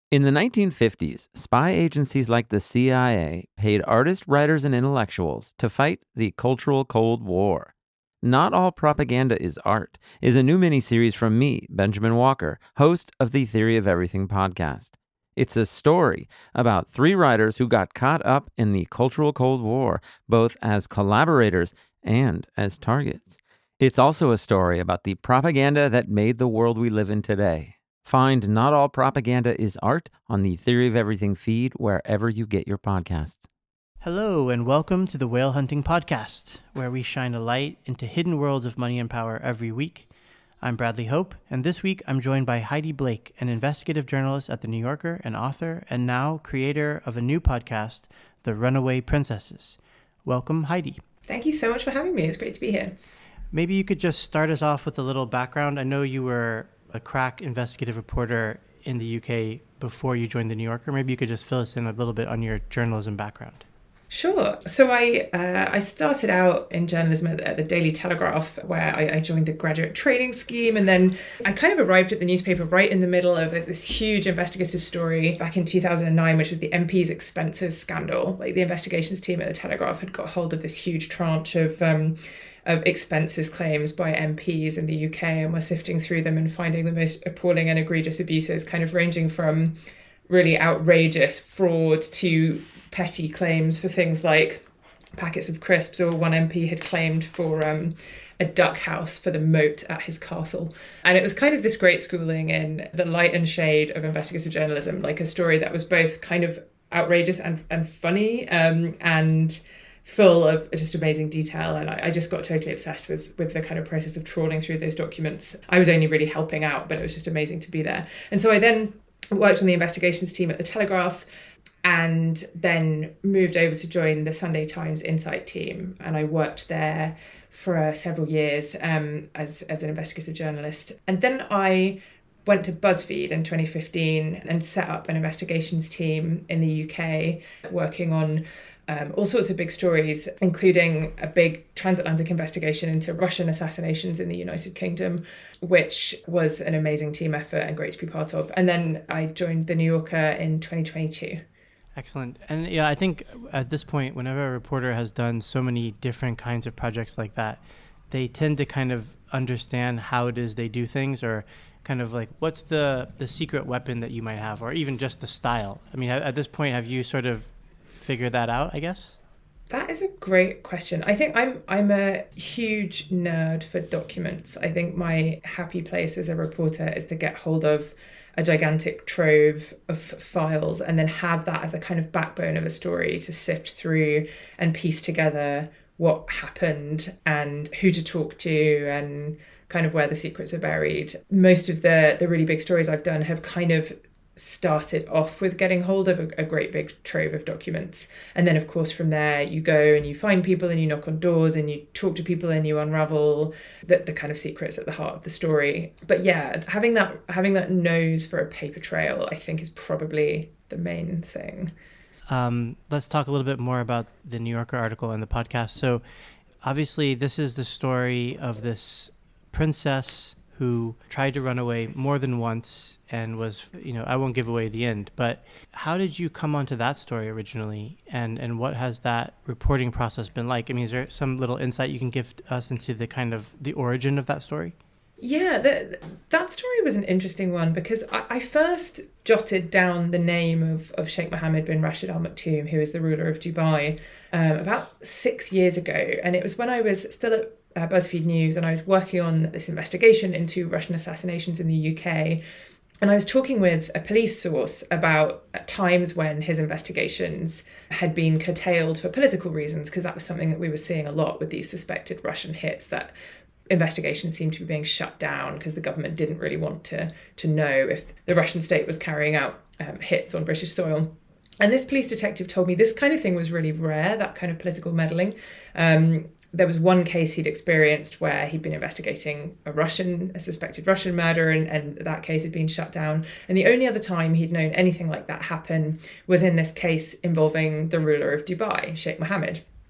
In the 1950s, spy agencies like the CIA paid artists, writers, and intellectuals to fight the cultural Cold War. Not All Propaganda is Art is a new miniseries from me, Benjamin Walker, host of the Theory of Everything podcast. It's a story about three writers who got caught up in the cultural Cold War, both as collaborators and as targets. It's also a story about the propaganda that made the world we live in today. Find Not All Propaganda is Art on the Theory of Everything feed wherever you get your podcasts. Hello and welcome to the Whale Hunting Podcast, where we shine a light into hidden worlds of money and power every week. I'm Bradley Hope, and this week I'm joined by Heidi Blake, an investigative journalist at The New Yorker, an author, and now creator of a new podcast, The Runaway Princesses. Welcome, Heidi. Thank you so much for having me. It's great to be here. Maybe you could just start us off with a little background. I know you were a crack investigative reporter in the UK before you joined The New Yorker. Maybe you could just fill us in a little bit on your journalism background. Sure. So I started out in journalism at the Daily Telegraph, where I joined the graduate training scheme. And then I kind of arrived at the newspaper right in the middle of this huge investigative story back in 2009, which was the MP's expenses scandal. Like, the investigations team at the Telegraph had got hold of this huge tranche of expenses claims by MPs in the UK, and were sifting through them and finding the most appalling and egregious abuses, kind of ranging from really outrageous fraud to petty claims for things like packets of crisps, or one MP had claimed for a duck house for the moat at his castle. And it was kind of this great schooling in the light and shade of investigative journalism, like a story that was both kind of outrageous and funny, and full of just amazing detail. And I just got totally obsessed with the kind of process of trawling through those documents. I was only really helping out, but it was just amazing to be there. And so I then worked on the investigations team at the Telegraph, and then moved over to join the Sunday Times Insight team. And I worked there for several years as an investigative journalist. And then I went to BuzzFeed in 2015 and set up an investigations team in the UK, working on all sorts of big stories, including a big transatlantic investigation into Russian assassinations in the United Kingdom, which was an amazing team effort and great to be part of. And then I joined The New Yorker in 2022. Excellent. And yeah, I think at this point, whenever a reporter has done so many different kinds of projects like that, they tend to kind of understand how it is they do things, or kind of like, what's the secret weapon that you might have, or even just the style. I mean, at this point, have you sort of figured that out, I guess? That is a great question. I think I'm a huge nerd for documents. I think my happy place as a reporter is to get hold of a gigantic trove of files and then have that as a kind of backbone of a story to sift through and piece together what happened and who to talk to and kind of where the secrets are buried. Most of the really big stories I've done have kind of started off with getting hold of a great big trove of documents. And then, of course, from there, you go and you find people and you knock on doors and you talk to people and you unravel the kind of secrets at the heart of the story. But yeah, having that nose for a paper trail, I think, is probably the main thing. Let's talk a little bit more about the New Yorker article and the podcast. So obviously, this is the story of this princess who tried to run away more than once and was, I won't give away the end, but how did you come onto that story originally? And what has that reporting process been like? I mean, is there some little insight you can give us into the kind of the origin of that story? Yeah, that story was an interesting one because I first jotted down the name of Sheikh Mohammed bin Rashid Al Maktoum, who is the ruler of Dubai, about 6 years ago. And it was when I was still at BuzzFeed News, and I was working on this investigation into Russian assassinations in the UK. And I was talking with a police source about times when his investigations had been curtailed for political reasons, because that was something that we were seeing a lot with these suspected Russian hits, that investigations seemed to be being shut down because the government didn't really want to know if the Russian state was carrying out hits on British soil. And this police detective told me this kind of thing was really rare, that kind of political meddling. There was one case he'd experienced where he'd been investigating a suspected Russian murder, and that case had been shut down. And the only other time he'd known anything like that happen was in this case involving the ruler of Dubai, Sheikh Mohammed.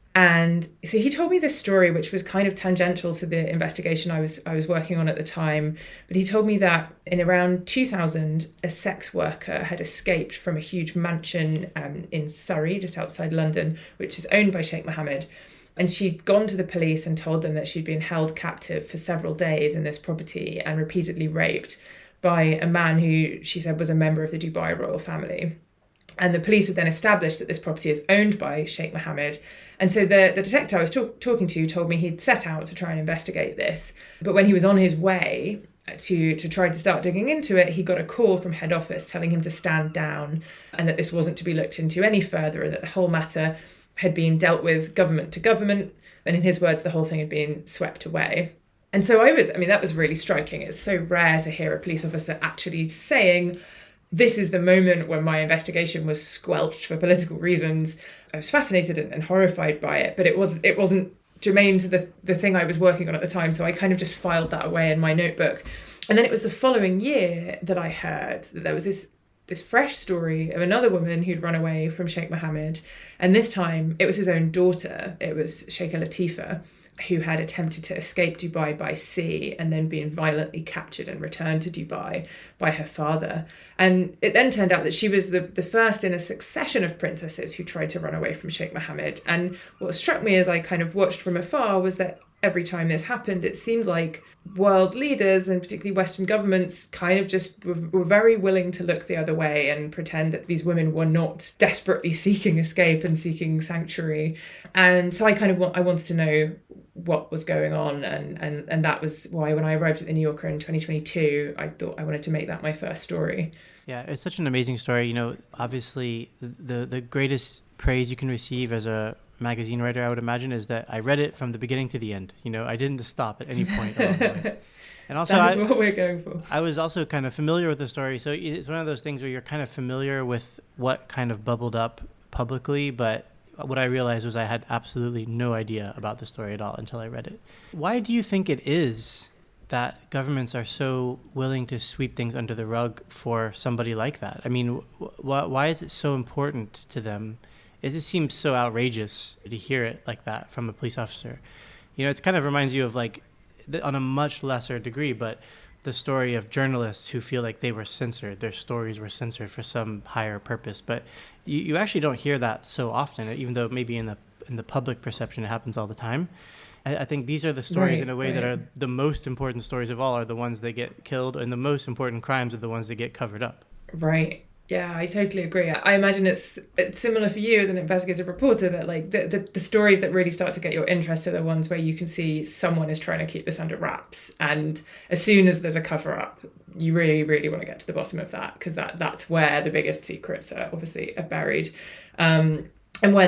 And so he told me this story, which was kind of tangential to the investigation I was working on at the time. But he told me that in around 2000, a sex worker had escaped from a huge mansion in Surrey, just outside London, which is owned by Sheikh Mohammed. And she'd gone to the police and told them that she'd been held captive for several days in this property and repeatedly raped by a man who she said was a member of the Dubai royal family. And the police had then established that this property is owned by Sheikh Mohammed. And so the detective I was talking to told me he'd set out to try and investigate this. But when he was on his way to try to start digging into it, he got a call from head office telling him to stand down and that this wasn't to be looked into any further and that the whole matter had been dealt with government to government. And in his words, the whole thing had been swept away. And so that was really striking. It's so rare to hear a police officer actually saying, this is the moment when my investigation was squelched for political reasons. I was fascinated and horrified by it, but it wasn't germane to the thing I was working on at the time. So I kind of just filed that away in my notebook. And then it was the following year that I heard that there was this fresh story of another woman who'd run away from Sheikh Mohammed. And this time it was his own daughter. It was Sheikha Latifa, who had attempted to escape Dubai by sea and then been violently captured and returned to Dubai by her father. And it then turned out that she was the first in a succession of princesses who tried to run away from Sheikh Mohammed. And what struck me as I kind of watched from afar was that every time this happened, it seemed like world leaders and particularly Western governments kind of just were very willing to look the other way and pretend that these women were not desperately seeking escape and seeking sanctuary. And so I wanted to know what was going on, and that was why when I arrived at the New Yorker in 2022, I thought I wanted to make that my first story. Yeah, it's such an amazing story. You know, obviously the greatest praise you can receive as a magazine writer, I would imagine, is that I read it from the beginning to the end. You know, I didn't stop at any point along the way. And also, that's what we're going for. I was also kind of familiar with the story, so it's one of those things where you're kind of familiar with what kind of bubbled up publicly, but what I realized was I had absolutely no idea about the story at all until I read it. Why do you think it is that governments are so willing to sweep things under the rug for somebody like that? I mean, why is it so important to them? It just seems so outrageous to hear it like that from a police officer. You know, it kind of reminds you of, like, on a much lesser degree, but the story of journalists who feel like they were censored, their stories were censored for some higher purpose. But you actually don't hear that so often, even though maybe in the public perception it happens all the time. I think these are the stories in a way that are the most important stories of all, are the ones that get killed, and the most important crimes are the ones that get covered up. Right. Yeah, I totally agree. I imagine it's similar for you as an investigative reporter, that like the stories that really start to get your interest are the ones where you can see someone is trying to keep this under wraps. And as soon as there's a cover up, you really, really want to get to the bottom of that, because that's where the biggest secrets are buried. And where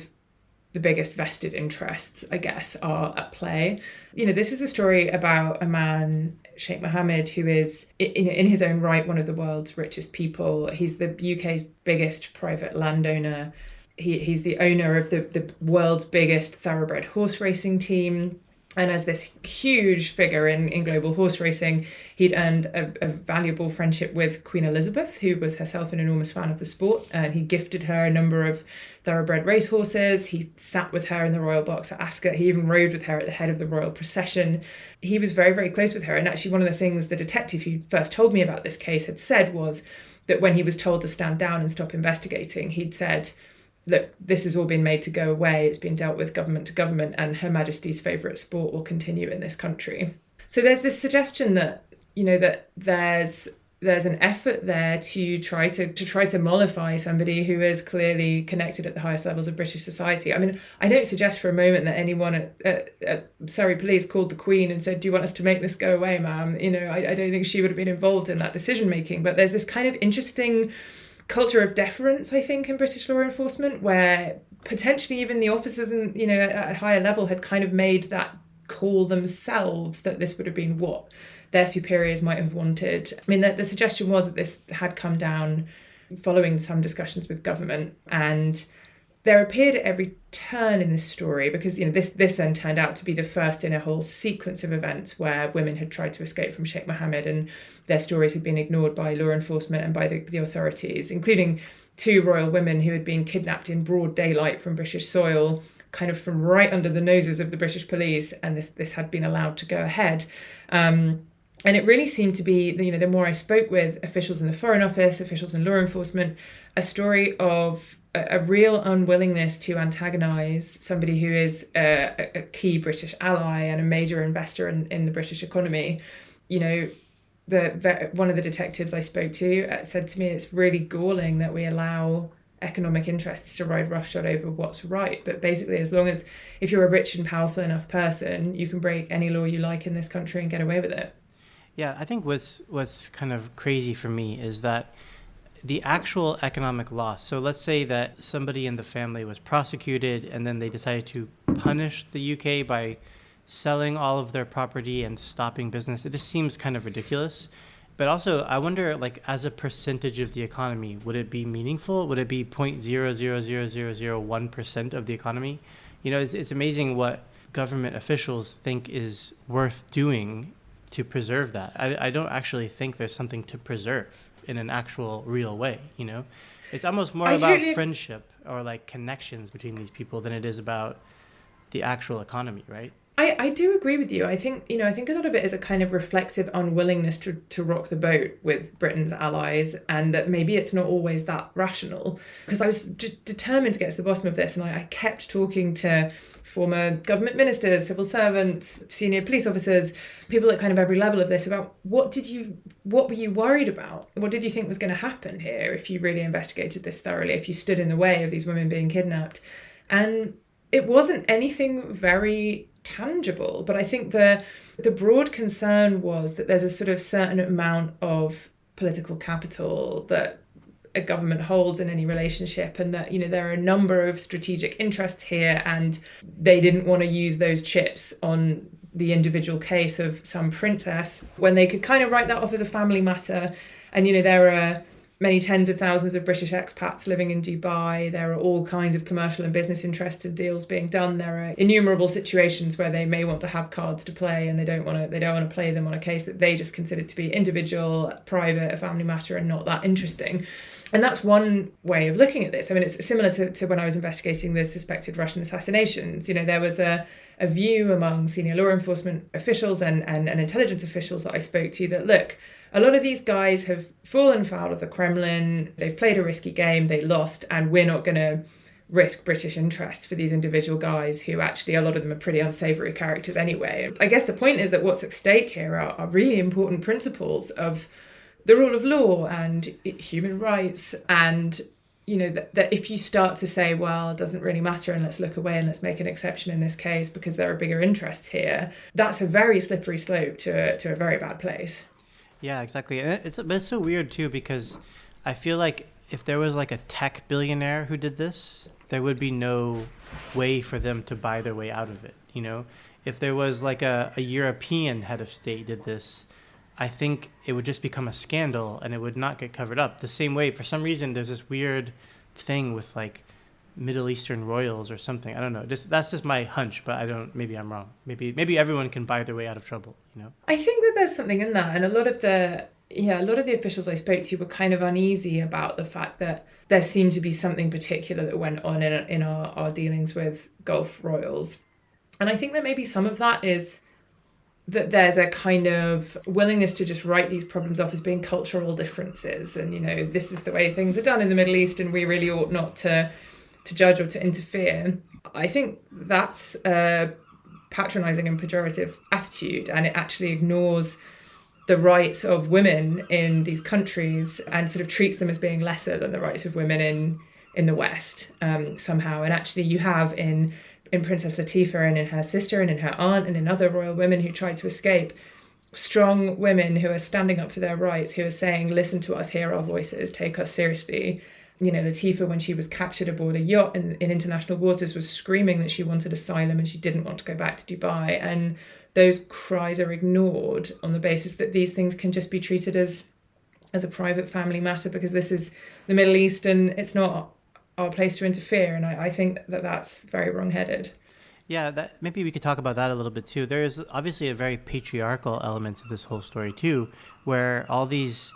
the biggest vested interests, I guess, are at play. You know, this is a story about a man, Sheikh Mohammed, who is, in his own right, one of the world's richest people. He's the UK's biggest private landowner. He's the owner of the world's biggest thoroughbred horse racing team. And as this huge figure in global horse racing, he'd earned a valuable friendship with Queen Elizabeth, who was herself an enormous fan of the sport. And he gifted her a number of thoroughbred racehorses. He sat with her in the royal box at Ascot. He even rode with her at the head of the royal procession. He was very, very close with her. And actually, one of the things the detective who first told me about this case had said was that when he was told to stand down and stop investigating, he'd said, look, this has all been made to go away. It's been dealt with government to government, and Her Majesty's favourite sport will continue in this country. So there's this suggestion that, you know, that there's an effort there to try to mollify somebody who is clearly connected at the highest levels of British society. I mean, I don't suggest for a moment that anyone at Surrey Police called the Queen and said, do you want us to make this go away, ma'am? You know, I don't think she would have been involved in that decision making. But there's this kind of interesting culture of deference, I think, in British law enforcement, where potentially even the officers at a higher level had kind of made that call themselves, that this would have been what their superiors might have wanted. I mean, the suggestion was that this had come down following some discussions with government, and there appeared at every turn in this story, because, you know, this then turned out to be the first in a whole sequence of events where women had tried to escape from Sheikh Mohammed, and their stories had been ignored by law enforcement and by the authorities, including 2 royal women who had been kidnapped in broad daylight from British soil, kind of from right under the noses of the British police, and this had been allowed to go ahead. And it really seemed to be, the more I spoke with officials in the Foreign Office, officials in law enforcement, a story of a real unwillingness to antagonize somebody who is a key British ally and a major investor in the British economy. One of the detectives I spoke to said to me, it's really galling that we allow economic interests to ride roughshod over what's right. But basically, as long as if you're a rich and powerful enough person, you can break any law you like in this country and get away with it. Yeah, I think what's kind of crazy for me is that the actual economic loss. So let's say that somebody in the family was prosecuted and then they decided to punish the UK by selling all of their property and stopping business. It just seems kind of ridiculous. But also, I wonder, like, as a percentage of the economy, would it be meaningful? Would it be 0.00001% of the economy? It's amazing what government officials think is worth doing to preserve that. I don't actually think there's something to preserve in an actual real way, It's almost more about friendship or like connections between these people than it is about the actual economy, right? I do agree with you. I think a lot of it is a kind of reflexive unwillingness to rock the boat with Britain's allies, and that maybe it's not always that rational. Because I was determined to get to the bottom of this, and I kept talking to former government ministers, civil servants, senior police officers, people at kind of every level of this about what were you worried about? What did you think was going to happen here if you really investigated this thoroughly, if you stood in the way of these women being kidnapped? And it wasn't anything very tangible, but I think the broad concern was that there's a sort of certain amount of political capital that a government holds in any relationship, and that there are a number of strategic interests here, and they didn't want to use those chips on the individual case of some princess when they could kind of write that off as a family matter. And there are many tens of thousands of British expats living in Dubai. There are all kinds of commercial and business interests and deals being done. There are innumerable situations where they may want to have cards to play, and they don't want to play them on a case that they just consider to be individual, private, a family matter, and not that interesting. And that's one way of looking at this. I mean, it's similar to when I was investigating the suspected Russian assassinations. There was a view among senior law enforcement officials and intelligence officials that I spoke to that, look, a lot of these guys have fallen foul of the Kremlin, they've played a risky game, they lost, and we're not going to risk British interests for these individual guys who actually, a lot of them are pretty unsavoury characters anyway. I guess the point is that what's at stake here are really important principles of the rule of law and human rights, and that if you start to say, well, it doesn't really matter and let's look away and let's make an exception in this case because there are bigger interests here, that's a very slippery slope to a very bad place. Yeah, exactly. And it's so weird too, because I feel like if there was like a tech billionaire who did this, there would be no way for them to buy their way out of it. If there was like a European head of state did this, I think it would just become a scandal and it would not get covered up. The same way, for some reason, there's this weird thing with like Middle Eastern royals or something. I don't know. That's just my hunch, but maybe I'm wrong. Maybe everyone can buy their way out of trouble, I think that there's something in that. And a lot of the officials I spoke to were kind of uneasy about the fact that there seemed to be something particular that went on in our dealings with Gulf royals. And I think that maybe some of that is that there's a kind of willingness to just write these problems off as being cultural differences. And, this is the way things are done in the Middle East and we really ought not to judge or to interfere. I think that's a patronising and pejorative attitude, and it actually ignores the rights of women in these countries and sort of treats them as being lesser than the rights of women in the West somehow. And actually you have in Princess Latifa and in her sister and in her aunt and in other royal women who tried to escape, strong women who are standing up for their rights, who are saying, listen to us, hear our voices, take us seriously. Latifa, when she was captured aboard a yacht in international waters, was screaming that she wanted asylum and she didn't want to go back to Dubai. And those cries are ignored on the basis that these things can just be treated as a private family matter because this is the Middle East and it's not our place to interfere. And I think that that's very wrong-headed. Yeah, maybe we could talk about that a little bit too. There is obviously a very patriarchal element to this whole story too, where all these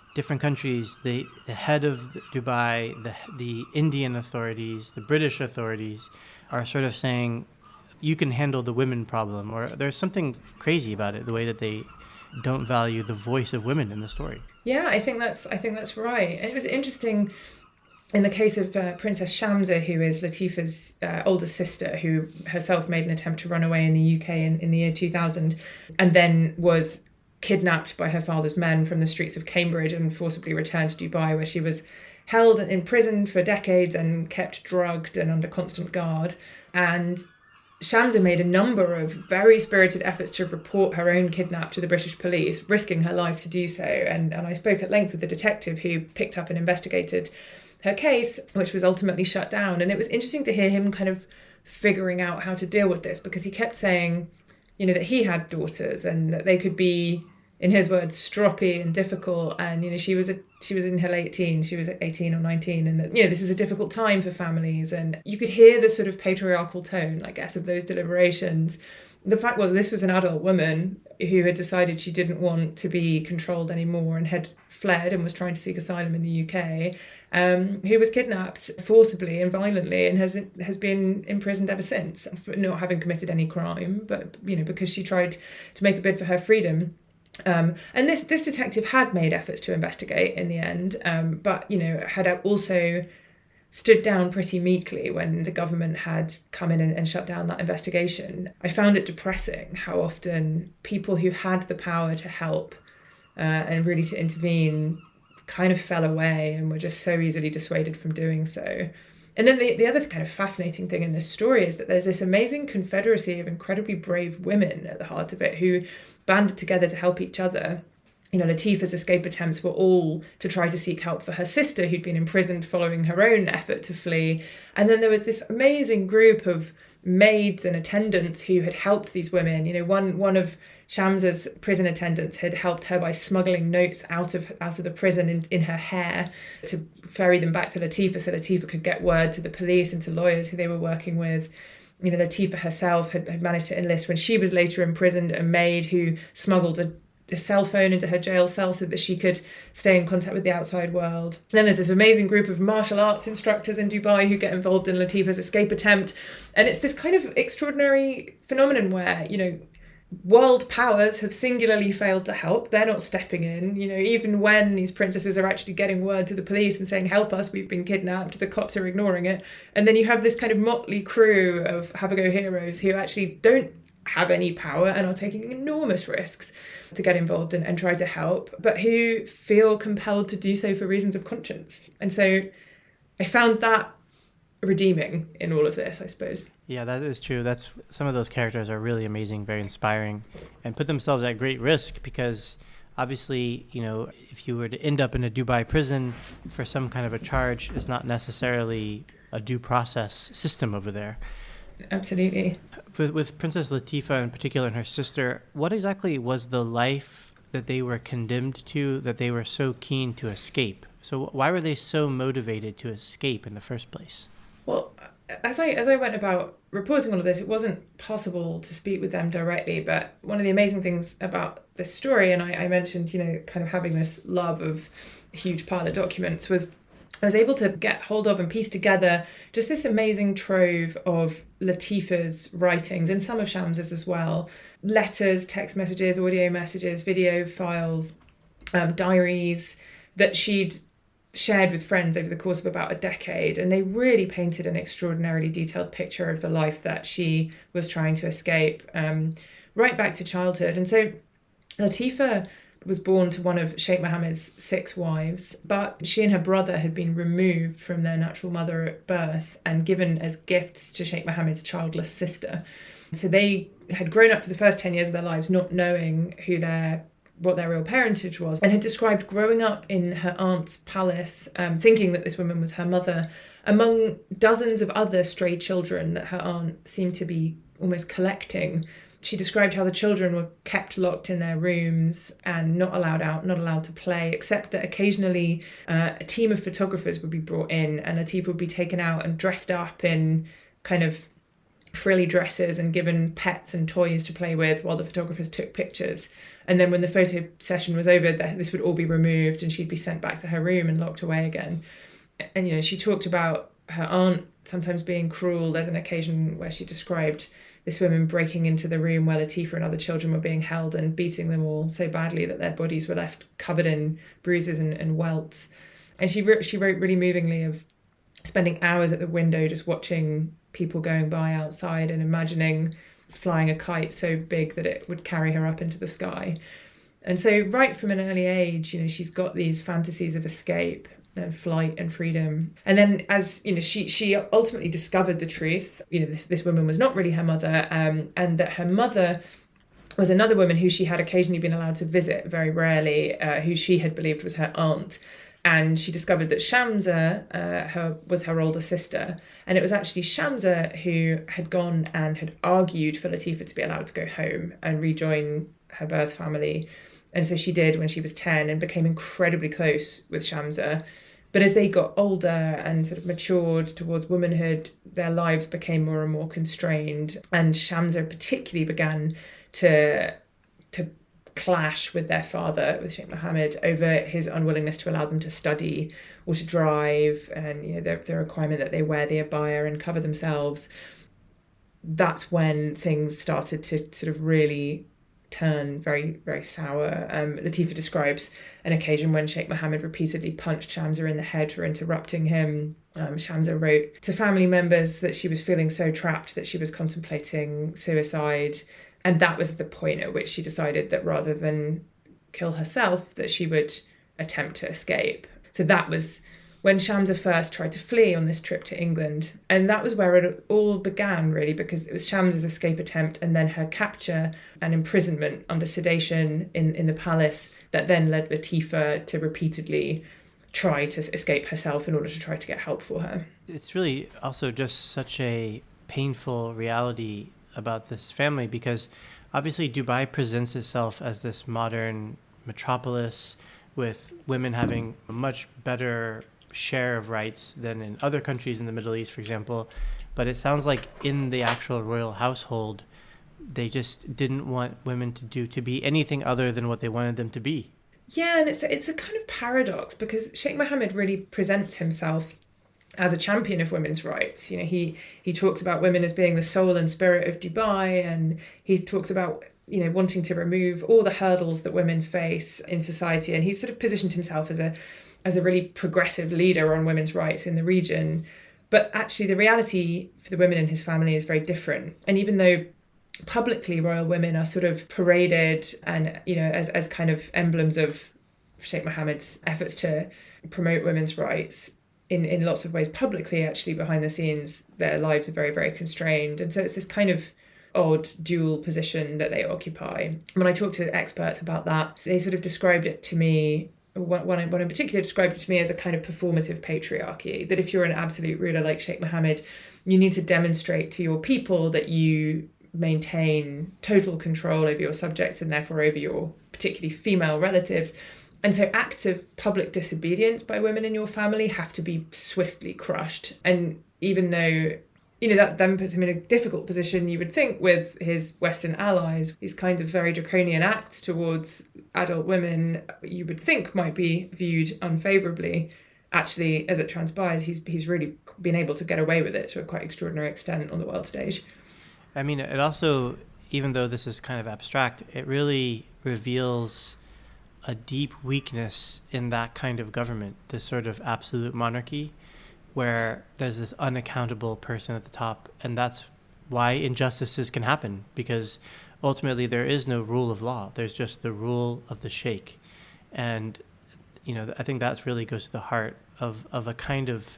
different countries, the head of Dubai, the Indian authorities, the British authorities are sort of saying, you can handle the women problem, or there's something crazy about it, the way that they don't value the voice of women in the story. Yeah, I think that's right. And it was interesting in the case of Princess Shamsa, who is Latifa's older sister, who herself made an attempt to run away in the UK in the year 2000, and then was kidnapped by her father's men from the streets of Cambridge and forcibly returned to Dubai, where she was held and imprisoned for decades and kept drugged and under constant guard. And Shamsa made a number of very spirited efforts to report her own kidnap to the British police, risking her life to do so. And I spoke at length with the detective who picked up and investigated her case, which was ultimately shut down. And it was interesting to hear him kind of figuring out how to deal with this, because he kept saying, you know, that he had daughters and that they could be, in his words, stroppy and difficult. And, you know, she was in her late teens, she was 18 or 19, and that, you know, this is a difficult time for families. And you could hear the sort of patriarchal tone, I guess, of those deliberations. The fact was, this was an adult woman who had decided she didn't want to be controlled anymore and had fled and was trying to seek asylum in the UK, who was kidnapped forcibly and violently and has been imprisoned ever since for not having committed any crime, but, you know, because she tried to make a bid for her freedom. And this detective had made efforts to investigate in the end, but, you know, had also stood down pretty meekly when the government had come in and shut down that investigation. I found it depressing how often people who had the power to help and really to intervene kind of fell away and were just so easily dissuaded from doing so. And then the other kind of fascinating thing in this story is that there's this amazing confederacy of incredibly brave women at the heart of it who banded together to help each other. You know, Latifa's escape attempts were all to try to seek help for her sister, who'd been imprisoned following her own effort to flee. And then there was this amazing group of maids and attendants who had helped these women. You know, one of Shamsa's prison attendants had helped her by smuggling notes out of the prison in her hair to ferry them back to Latifa, so Latifa could get word to the police and to lawyers who they were working with. You know, Latifa herself had managed to enlist, when she was later imprisoned, a maid who smuggled a cell phone into her jail cell so that she could stay in contact with the outside world. Then there's this amazing group of martial arts instructors in Dubai who get involved in Latifa's escape attempt. And it's this kind of extraordinary phenomenon where, you know, world powers have singularly failed to help. They're not stepping in, you know, even when these princesses are actually getting word to the police and saying, help us, we've been kidnapped, the cops are ignoring it. And then you have this kind of motley crew of have-a-go heroes who actually don't have any power and are taking enormous risks to get involved and try to help, but who feel compelled to do so for reasons of conscience. And so I found that redeeming in all of this, I suppose. Yeah, that is true. That's some of those characters are really amazing, very inspiring, and put themselves at great risk because obviously, you know, if you were to end up in a Dubai prison for some kind of a charge, it's not necessarily a due process system over there. Absolutely. With Princess Latifa in particular and her sister, what exactly was the life that they were condemned to that they were so keen to escape? So why were they so motivated to escape in the first place? Well, as I went about reporting all of this, it wasn't possible to speak with them directly, but one of the amazing things about this story, and I mentioned, you know, kind of having this love of a huge pile of documents, was I was able to get hold of and piece together just this amazing trove of Latifa's writings, and some of Shamsa's as well. Letters, text messages, audio messages, video files, diaries that she'd shared with friends over the course of about a decade. And they really painted an extraordinarily detailed picture of the life that she was trying to escape, right back to childhood. And so Latifa was born to one of Sheikh Mohammed's 6 wives, but she and her brother had been removed from their natural mother at birth and given as gifts to Sheikh Mohammed's childless sister. So they had grown up for the first 10 years of their lives not knowing what their real parentage was, and had described growing up in her aunt's palace, thinking that this woman was her mother, among dozens of other stray children that her aunt seemed to be almost collecting. She described how the children were kept locked in their rooms and not allowed out, not allowed to play, except that occasionally a team of photographers would be brought in and Latifa would be taken out and dressed up in kind of frilly dresses and given pets and toys to play with while the photographers took pictures. And then when the photo session was over, this would all be removed and she'd be sent back to her room and locked away again. And, you know, she talked about her aunt sometimes being cruel. There's an occasion where she described this woman breaking into the room where Latifah and other children were being held and beating them all so badly that their bodies were left covered in bruises and welts. And she wrote really movingly of spending hours at the window just watching people going by outside and imagining flying a kite so big that it would carry her up into the sky. And so right from an early age, you know, she's got these fantasies of escape and flight and freedom. And then as, you know, she ultimately discovered the truth, you know, this woman was not really her mother, and that her mother was another woman who she had occasionally been allowed to visit, very rarely, who she had believed was her aunt. And she discovered that Shamsa was her older sister. And it was actually Shamsa who had gone and had argued for Latifah to be allowed to go home and rejoin her birth family. And so she did when she was 10 and became incredibly close with Shamsa. But as they got older and sort of matured towards womanhood, their lives became more and more constrained. And Shamsa particularly began to clash with their father, with Sheikh Mohammed, over his unwillingness to allow them to study or to drive, and, you know, the requirement that they wear the abaya and cover themselves. That's when things started to sort of really turn very, very sour. Latifah describes an occasion when Sheikh Mohammed repeatedly punched Shamsa in the head for interrupting him. Shamsa wrote to family members that she was feeling so trapped that she was contemplating suicide. And that was the point at which she decided that rather than kill herself, that she would attempt to escape. So that was when Shamsa first tried to flee on this trip to England. And that was where it all began, really, because it was Shamsa's escape attempt and then her capture and imprisonment under sedation in the palace that then led Latifah to repeatedly try to escape herself in order to try to get help for her. It's really also just such a painful reality about this family, because obviously Dubai presents itself as this modern metropolis with women having a much better share of rights than in other countries in the Middle East, for example. But it sounds like in the actual royal household, they just didn't want women to be anything other than what they wanted them to be. Yeah, and it's a kind of paradox, because Sheikh Mohammed really presents himself as a champion of women's rights. You know, he talks about women as being the soul and spirit of Dubai, and he talks about, you know, wanting to remove all the hurdles that women face in society, and he's sort of positioned himself as a really progressive leader on women's rights in the region. But actually the reality for the women in his family is very different. And even though publicly royal women are sort of paraded and, you know, as kind of emblems of Sheikh Mohammed's efforts to promote women's rights, in lots of ways publicly, actually behind the scenes, their lives are very, very constrained. And so it's this kind of odd dual position that they occupy. When I talk to experts about that, they sort of described it to me, one in particular described it to me as a kind of performative patriarchy, that if you're an absolute ruler like Sheikh Mohammed, you need to demonstrate to your people that you maintain total control over your subjects and therefore over your particularly female relatives. And so acts of public disobedience by women in your family have to be swiftly crushed. And even though, you know, that then puts him in a difficult position, you would think, with his Western allies, these kinds of very draconian acts towards adult women, you would think might be viewed unfavourably. Actually, as it transpires, he's really been able to get away with it to a quite extraordinary extent on the world stage. I mean, it also, even though this is kind of abstract, it really reveals a deep weakness in that kind of government, this sort of absolute monarchy, where there's this unaccountable person at the top. And that's why injustices can happen, because ultimately there is no rule of law. There's just the rule of the sheikh. And, you know, I think that really goes to the heart of a kind of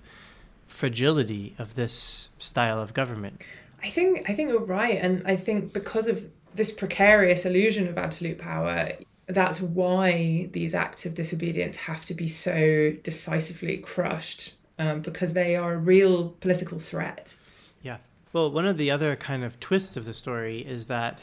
fragility of this style of government. I think you're right. And I think because of this precarious illusion of absolute power, that's why these acts of disobedience have to be so decisively crushed, because they are a real political threat. Yeah. Well, one of the other kind of twists of the story is that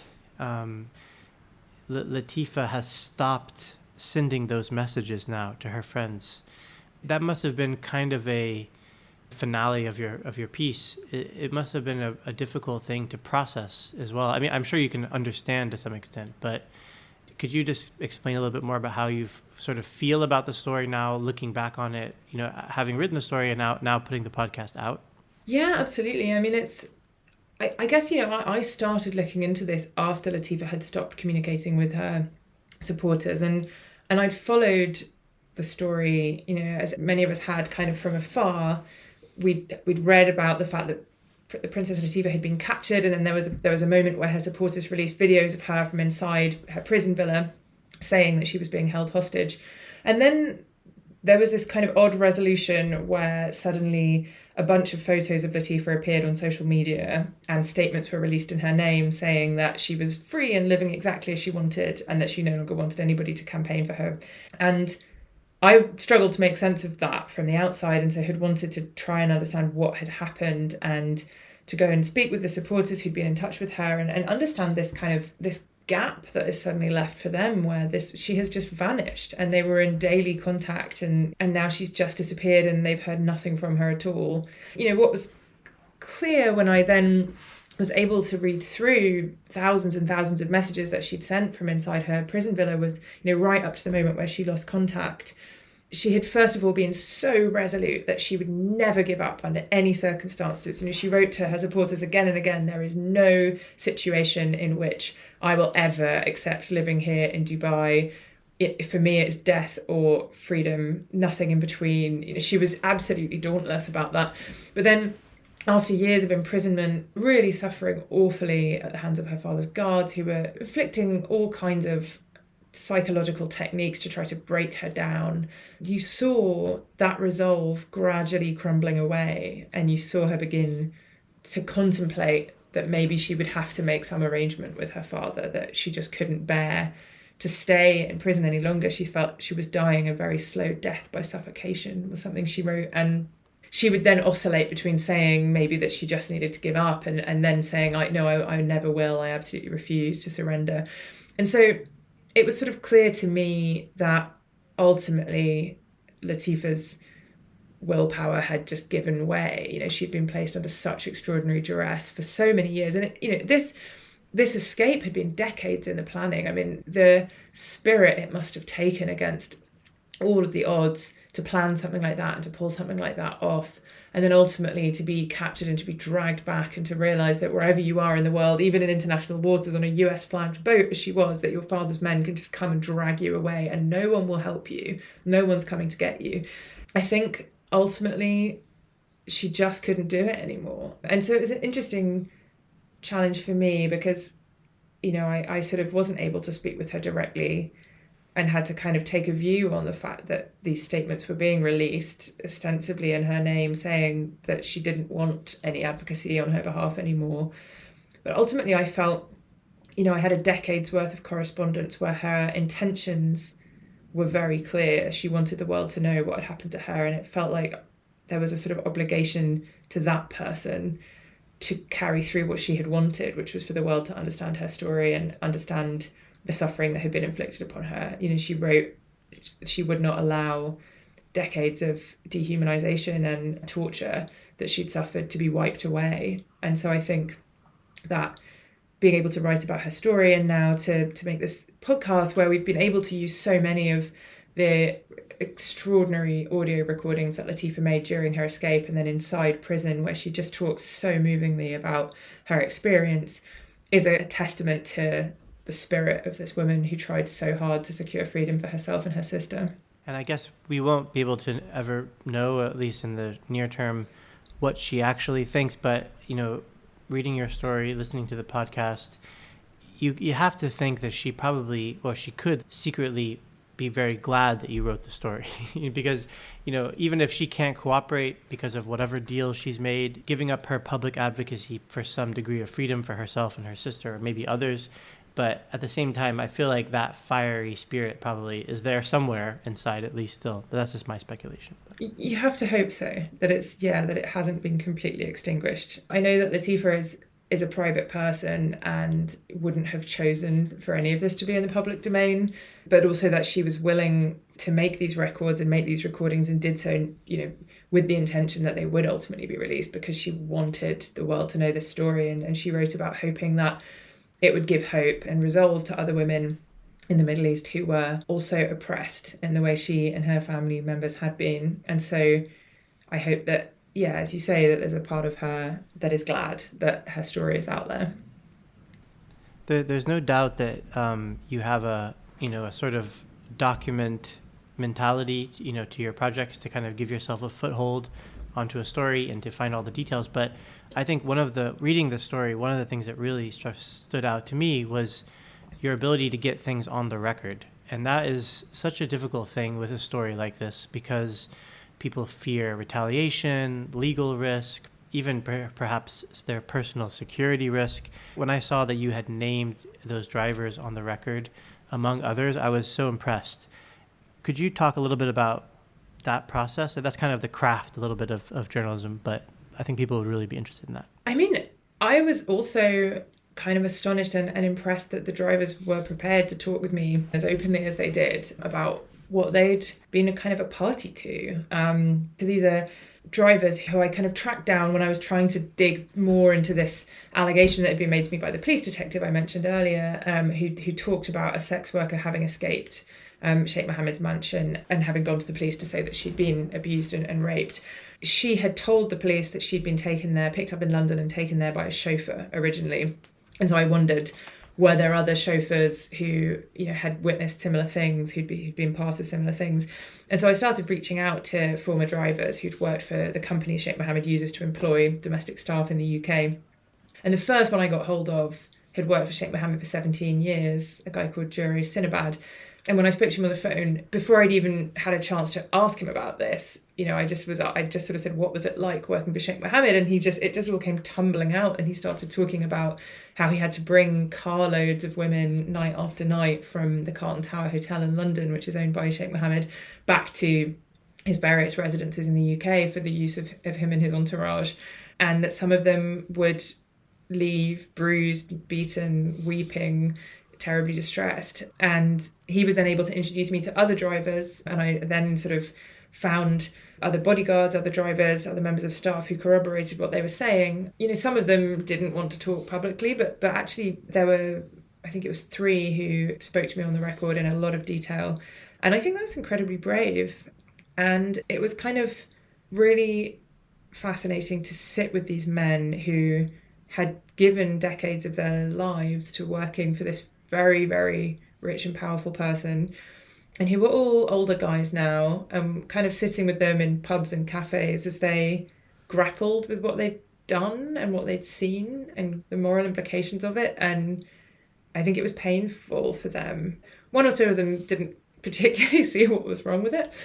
Latifah has stopped sending those messages now to her friends. That must have been kind of a finale of your piece, it must have been a difficult thing to process as well. I mean, I'm sure you can understand to some extent, but could you just explain a little bit more about how you sort of feel about the story now, looking back on it, having written the story and now putting the podcast out? Yeah, absolutely. I mean, I guess, I started looking into this after Latifah had stopped communicating with her supporters, and I'd followed the story, as many of us had, kind of from afar. We'd read about the fact that the Princess Latifah had been captured, and then there was a moment where her supporters released videos of her from inside her prison villa saying that she was being held hostage. And then there was this kind of odd resolution where suddenly a bunch of photos of Latifah appeared on social media, and statements were released in her name saying that she was free and living exactly as she wanted, and that she no longer wanted anybody to campaign for her. And I struggled to make sense of that from the outside, and so had wanted to try and understand what had happened, and to go and speak with the supporters who'd been in touch with her, and understand this gap that is suddenly left for them, where she has just vanished, and they were in daily contact, and now she's just disappeared, and they've heard nothing from her at all. What was clear when I then was able to read through thousands and thousands of messages that she'd sent from inside her prison villa was, right up to the moment where she lost contact, she had first of all been so resolute that she would never give up under any circumstances. She wrote to her supporters again and again, there is no situation in which I will ever accept living here in Dubai. For me, it's death or freedom, nothing in between. She was absolutely dauntless about that. But then, after years of imprisonment, really suffering awfully at the hands of her father's guards, who were inflicting all kinds of psychological techniques to try to break her down, you saw that resolve gradually crumbling away, and you saw her begin to contemplate that maybe she would have to make some arrangement with her father, that she just couldn't bear to stay in prison any longer. She felt she was dying a very slow death by suffocation, was something she wrote. And she would then oscillate between saying maybe that she just needed to give up, and then saying, no, I never will, I absolutely refuse to surrender. And so it was sort of clear to me that ultimately Latifah's willpower had just given way. She'd been placed under such extraordinary duress for so many years. And, this escape had been decades in the planning. I mean, the spirit it must have taken against all of the odds to plan something like that and to pull something like that off, and then ultimately to be captured and to be dragged back, and to realise that wherever you are in the world, even in international waters on a US flagged boat as she was, that your father's men can just come and drag you away and no one will help you. No one's coming to get you. I think ultimately she just couldn't do it anymore. And so it was an interesting challenge for me because, I sort of wasn't able to speak with her directly, and had to kind of take a view on the fact that these statements were being released ostensibly in her name, saying that she didn't want any advocacy on her behalf anymore. But ultimately I felt, I had a decade's worth of correspondence where her intentions were very clear. She wanted the world to know what had happened to her, and it felt like there was a sort of obligation to that person to carry through what she had wanted, which was for the world to understand her story and understand the suffering that had been inflicted upon her. She wrote she would not allow decades of dehumanization and torture that she'd suffered to be wiped away. And so I think that being able to write about her story, and now to make this podcast where we've been able to use so many of the extraordinary audio recordings that Latifah made during her escape and then inside prison, where she just talks so movingly about her experience, is a testament to the spirit of this woman who tried so hard to secure freedom for herself and her sister. And I guess we won't be able to ever know, at least in the near term, what she actually thinks. But, reading your story, listening to the podcast, you have to think that she could secretly be very glad that you wrote the story. Because, even if she can't cooperate because of whatever deal she's made, giving up her public advocacy for some degree of freedom for herself and her sister, or maybe others. But at the same time, I feel like that fiery spirit probably is there somewhere inside, at least still. But that's just my speculation. You have to hope so, that it hasn't been completely extinguished. I know that Latifah is a private person and wouldn't have chosen for any of this to be in the public domain, but also that she was willing to make these records and make these recordings, and did so, with the intention that they would ultimately be released, because she wanted the world to know this story. And she wrote about hoping that it would give hope and resolve to other women in the Middle East who were also oppressed in the way she and her family members had been. And so I hope that, yeah, as you say, that there's a part of her that is glad that her story is out there. There's no doubt that you have a sort of document mentality, to your projects, to kind of give yourself a foothold onto a story and to find all the details. But I think reading the story, one of the things that really stood out to me was your ability to get things on the record. And that is such a difficult thing with a story like this, because people fear retaliation, legal risk, even perhaps their personal security risk. When I saw that you had named those drivers on the record, among others, I was so impressed. Could you talk a little bit about that process? That's kind of the craft, a little bit of journalism, but I think people would really be interested in that. I mean, I was also kind of astonished and impressed that the drivers were prepared to talk with me as openly as they did about what they'd been a kind of a party to. So these are drivers who I kind of tracked down when I was trying to dig more into this allegation that had been made to me by the police detective I mentioned earlier, who talked about a sex worker having escaped Sheikh Mohammed's mansion and having gone to the police to say that she'd been abused and raped. She had told the police that she'd been taken there, picked up in London and taken there by a chauffeur originally. And so I wondered, were there other chauffeurs who, had witnessed similar things, who'd been part of similar things? And so I started reaching out to former drivers who'd worked for the company Sheikh Mohammed uses to employ domestic staff in the UK. And the first one I got hold of had worked for Sheikh Mohammed for 17 years, a guy called Juro Sinabad. And when I spoke to him on the phone, before I'd even had a chance to ask him about this, I just sort of said, what was it like working for Sheikh Mohammed? And it just all came tumbling out. And he started talking about how he had to bring carloads of women night after night from the Carlton Tower Hotel in London, which is owned by Sheikh Mohammed, back to his various residences in the UK for the use of him and his entourage. And that some of them would leave bruised, beaten, weeping, terribly distressed. And he was then able to introduce me to other drivers, and I then sort of found other bodyguards, other drivers, other members of staff who corroborated what they were saying. Some of them didn't want to talk publicly, but actually there were, I think it was 3 who spoke to me on the record in a lot of detail. And I think that's incredibly brave. And it was kind of really fascinating to sit with these men who had given decades of their lives to working for this very, very rich and powerful person, and who were all older guys now, kind of sitting with them in pubs and cafes as they grappled with what they'd done and what they'd seen and the moral implications of it. And I think it was painful for them. 1 or 2 of them didn't particularly see what was wrong with it,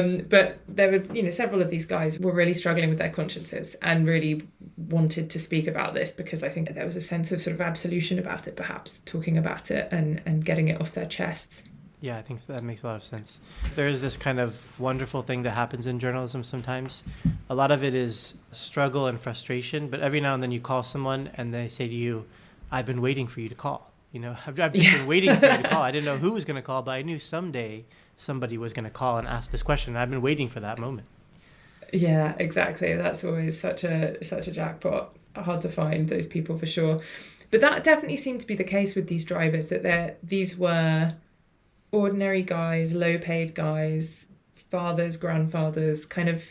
but there were, several of these guys were really struggling with their consciences and really wanted to speak about this, because I think there was a sense of sort of absolution about it, perhaps, talking about it and getting it off their chests. Yeah, I think that makes a lot of sense. There is this kind of wonderful thing that happens in journalism sometimes. A lot of it is struggle and frustration, but every now and then you call someone and they say to you, I've been waiting for you to call. I've just been waiting for you to call. I didn't know who was going to call, but I knew someday somebody was going to call and ask this question. And I've been waiting for that moment. Yeah, exactly. That's always such a jackpot. Hard to find those people for sure. But that definitely seemed to be the case with these drivers, that these were ordinary guys, low-paid guys, fathers, grandfathers, kind of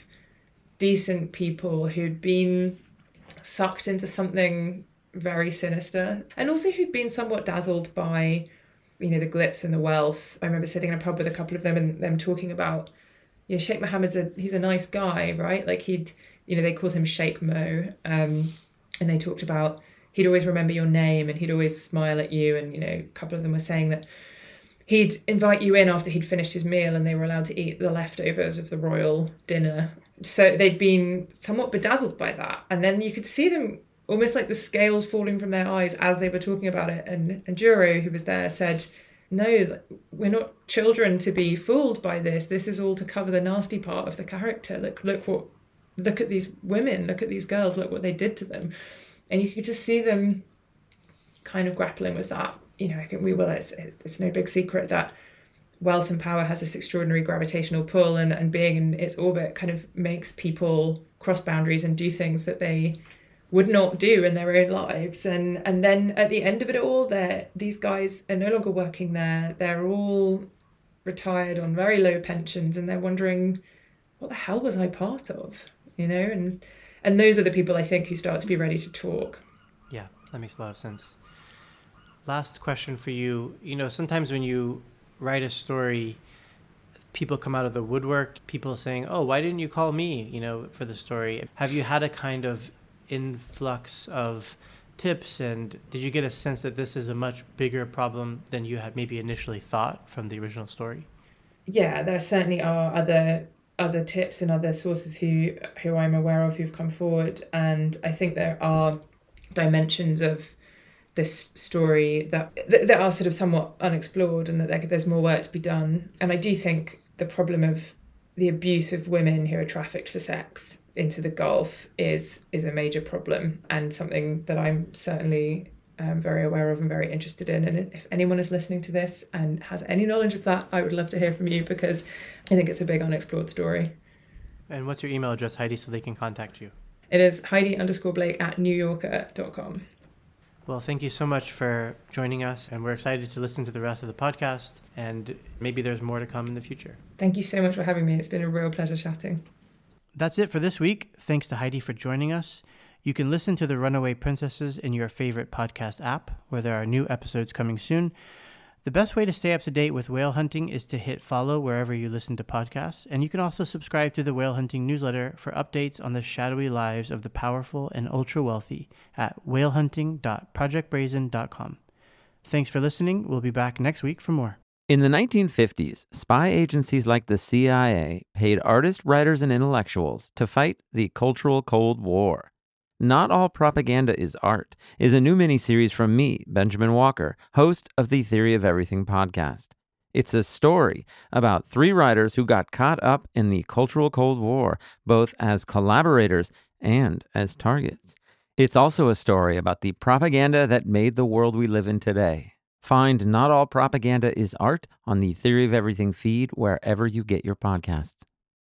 decent people who'd been sucked into something very sinister, and also who'd been somewhat dazzled by, the glitz and the wealth. I remember sitting in a pub with a couple of them and them talking about, Sheikh Mohammed's he's a nice guy, right? Like they called him Sheikh Mo, and they talked about he'd always remember your name and he'd always smile at you. And, a couple of them were saying that he'd invite you in after he'd finished his meal and they were allowed to eat the leftovers of the royal dinner. So they'd been somewhat bedazzled by that. And then you could see them almost like the scales falling from their eyes as they were talking about it. And Juro, who was there, said, no, we're not children to be fooled by this. This is all to cover the nasty part of the character. Look at these women, look at these girls, look what they did to them. And you could just see them kind of grappling with that. I think it's no big secret that wealth and power has this extraordinary gravitational pull, and being in its orbit kind of makes people cross boundaries and do things that they would not do in their own lives. And then at the end of it all, these guys are no longer working there. They're all retired on very low pensions, and they're wondering, what the hell was I part of? And those are the people I think who start to be ready to talk. Yeah, that makes a lot of sense. Last question for you. Sometimes when you write a story, people come out of the woodwork, people saying, oh, why didn't you call me, for the story? Have you had a kind of influx of tips, and did you get a sense that this is a much bigger problem than you had maybe initially thought from the original story? Yeah, there certainly are other tips and other sources who I'm aware of who've come forward, and I think there are dimensions of this story that are sort of somewhat unexplored, and that there's more work to be done. And I do think the problem of the abuse of women who are trafficked for sex into the Gulf is a major problem, and something that I'm certainly very aware of and very interested in. And if anyone is listening to this and has any knowledge of that, I would love to hear from you, because I think it's a big unexplored story. And what's your email address, Heidi, so they can contact you? It is Heidi_Blake@newyorker.com. Well, thank you so much for joining us, and we're excited to listen to the rest of the podcast, and maybe there's more to come in the future. Thank you so much for having me. It's been a real pleasure chatting. That's it for this week. Thanks to Heidi for joining us. You can listen to The Runaway Princesses in your favorite podcast app, where there are new episodes coming soon. The best way to stay up to date with whale hunting is to hit follow wherever you listen to podcasts, and you can also subscribe to the Whale Hunting newsletter for updates on the shadowy lives of the powerful and ultra-wealthy at whalehunting.projectbrazen.com. Thanks for listening. We'll be back next week for more. In the 1950s, spy agencies like the CIA paid artists, writers, and intellectuals to fight the cultural Cold War. Not All Propaganda is Art is a new miniseries from me, Benjamin Walker, host of the Theory of Everything podcast. It's a story about 3 writers who got caught up in the cultural Cold War, both as collaborators and as targets. It's also a story about the propaganda that made the world we live in today. Find Not All Propaganda is Art on the Theory of Everything feed wherever you get your podcasts.